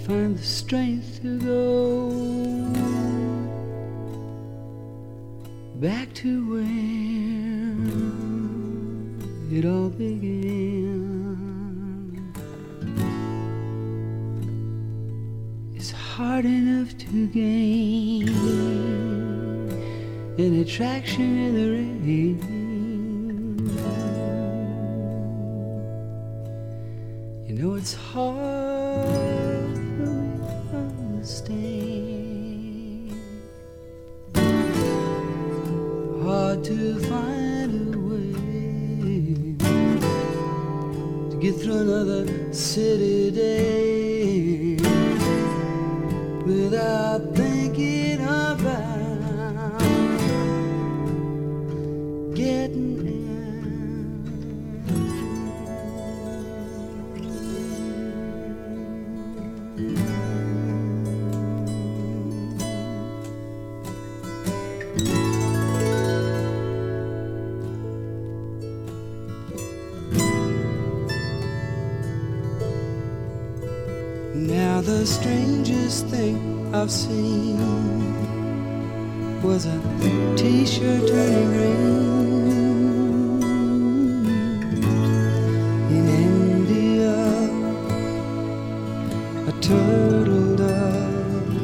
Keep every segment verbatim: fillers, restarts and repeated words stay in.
find the strength to go back to where it all began. It's hard enough to gain an attraction in the rain. You know it's hard for me to understand, hard to find a way to get through another city day without thinking about getting Now the strangest thing I've seen was a t-shirt turning green in India, a turtle dove.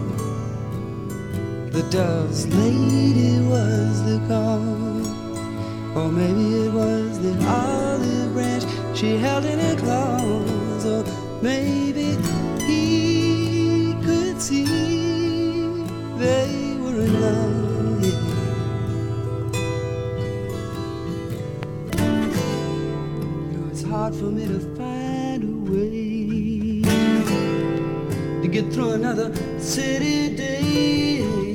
The dove's lady was the cause, or maybe it was the olive branch she held in her claws, or maybe he could see they were in love, yeah. You know, it's hard for me to find a way to get through another city day